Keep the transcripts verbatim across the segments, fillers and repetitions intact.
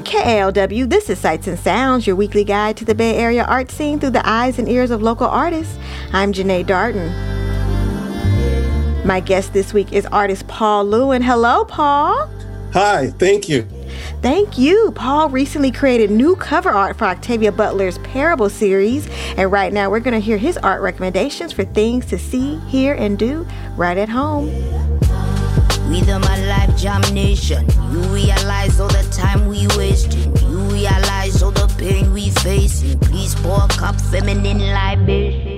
From K A L W, this is Sights and Sounds, your weekly guide to the Bay Area art scene through the eyes and ears of local artists. I'm Janae Darden. My guest this week is artist Paul Lewin. Hello, Paul. Hi, thank you. Thank you. Paul recently created new cover art for Octavia Butler's Parable series, and right now we're going to hear his art recommendations for things to see, hear, and do right at home. With my life germination, you realize all the time we wasting. You realize all the pain we facing. Please pour a cup feminine libation.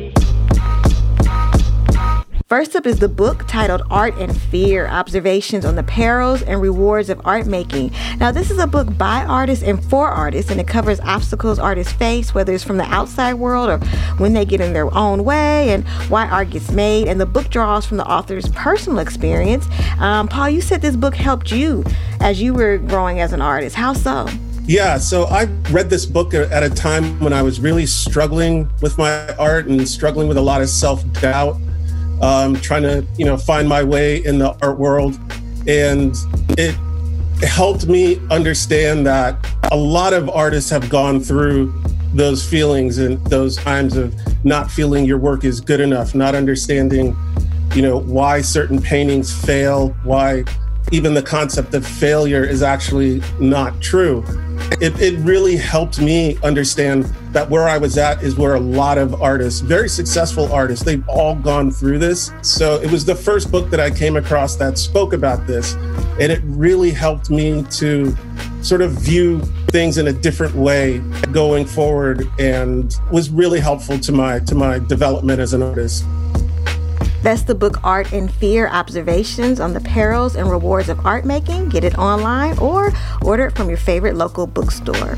First up is the book titled Art and Fear, Observations on the Perils and Rewards of Art Making. Now, this is a book by artists and for artists, and it covers obstacles artists face, whether it's from the outside world or when they get in their own way, and why art gets made. And the book draws from the author's personal experience. Um, Paul, you said this book helped you as you were growing as an artist. How so? Yeah, so I read this book at a time when I was really struggling with my art and struggling with a lot of self-doubt. Um, trying to, you know, find my way in the art world. And it helped me understand that a lot of artists have gone through those feelings and those times of not feeling your work is good enough, not understanding, you know, why certain paintings fail, why even the concept of failure is actually not true. It, it really helped me understand that where I was at is where a lot of artists, very successful artists, they've all gone through this. So it was the first book that I came across that spoke about this. And it really helped me to sort of view things in a different way going forward, and was really helpful to my to my development as an artist. That's the book Art and Fear, Observations on the Perils and Rewards of Art Making. Get it online or order it from your favorite local bookstore.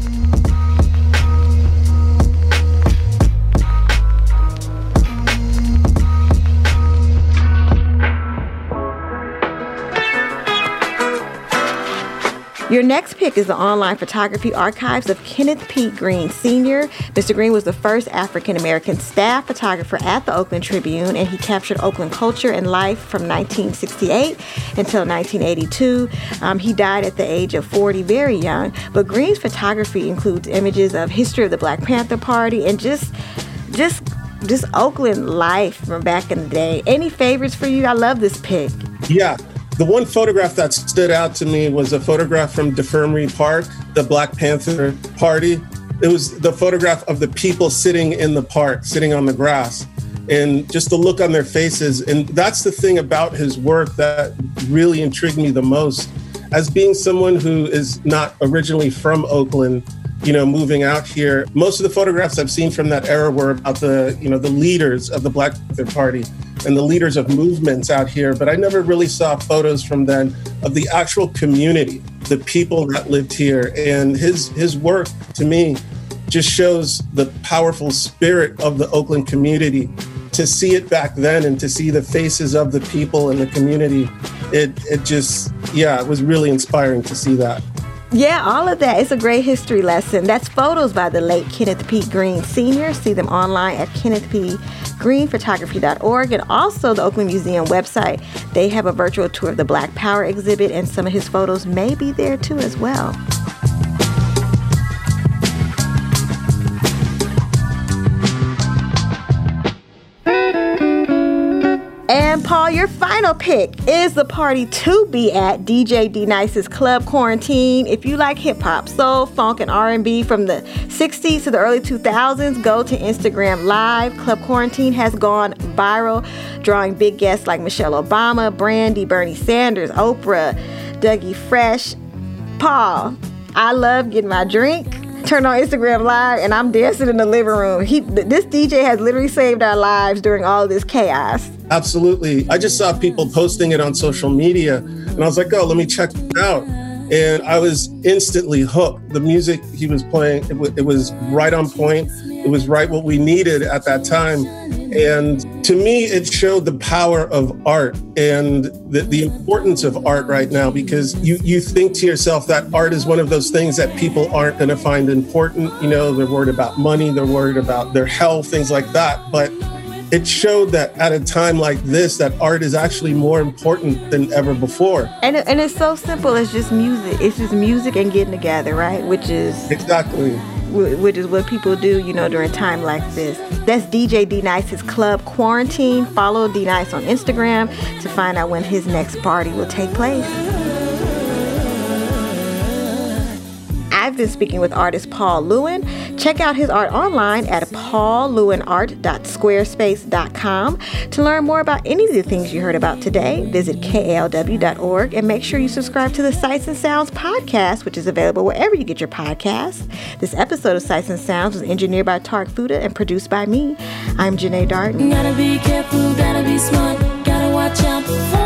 Your next pick is the online photography archives of Kenneth P. Green, Senior Mister Green was the first African-American staff photographer at the Oakland Tribune, and he captured Oakland culture and life from nineteen sixty-eight until nineteen eighty-two. Um, he died at the age of forty, very young. But Green's photography includes images of history of the Black Panther Party and just, just, just Oakland life from back in the day. Any favorites for you? I love this pick. Yeah. The one photograph that stood out to me was a photograph from Defremery Park, the Black Panther Party. It was the photograph of the people sitting in the park, sitting on the grass, and just the look on their faces. And that's the thing about his work that really intrigued me the most. As being someone who is not originally from Oakland, you know, moving out here, most of the photographs I've seen from that era were about the, you know, the leaders of the Black Panther Party and the leaders of movements out here. But I never really saw photos from then of the actual community, the people that lived here. And his his work, to me, just shows the powerful spirit of the Oakland community. To see it back then and to see the faces of the people in the community, it it just, yeah, it was really inspiring to see that. Yeah, all of that. It's a great history lesson. That's photos by the late Kenneth P. Green, Senior See them online at kenneth p green photography dot org, and also the Oakland Museum website. They have a virtual tour of the Black Power exhibit, and some of his photos may be there too as well. And Paul, your final pick is the party to be at, D J D-Nice's Club Quarantine. If you like hip hop, soul, funk, and R and B from the sixties to the early two thousands, go to Instagram Live. Club Quarantine has gone viral, drawing big guests like Michelle Obama, Brandy, Bernie Sanders, Oprah, Dougie Fresh. Paul, I love getting my drink, turn on Instagram Live, and I'm dancing in the living room. He, this D J has literally saved our lives during all this chaos. Absolutely. I just saw people posting it on social media, and I was like, oh, let me check it out. And I was instantly hooked. The music he was playing, it, w- it was right on point. It was right what we needed at that time. And to me, it showed the power of art and the, the importance of art right now, because you, you think to yourself that art is one of those things that people aren't going to find important. You know, they're worried about money, they're worried about their health, things like that. But it showed that at a time like this, that art is actually more important than ever before. And it, and it's so simple. It's just music. It's just music and getting together, right? Which is exactly. Which is what people do, you know, during time like this. That's D J D-Nice's Club Quarantine. Follow D-Nice on Instagram to find out when his next party will take place. I've been speaking with artist Paul Lewin. Check out his art online at paul lewin art dot squarespace dot com. To learn more about any of the things you heard about today, visit K A L W dot org and make sure you subscribe to the Sights and Sounds podcast, which is available wherever you get your podcasts. This episode of Sights and Sounds was engineered by Tark Fuda and produced by me. I'm Janae Darton. Gotta be careful, gotta be smart, gotta watch out for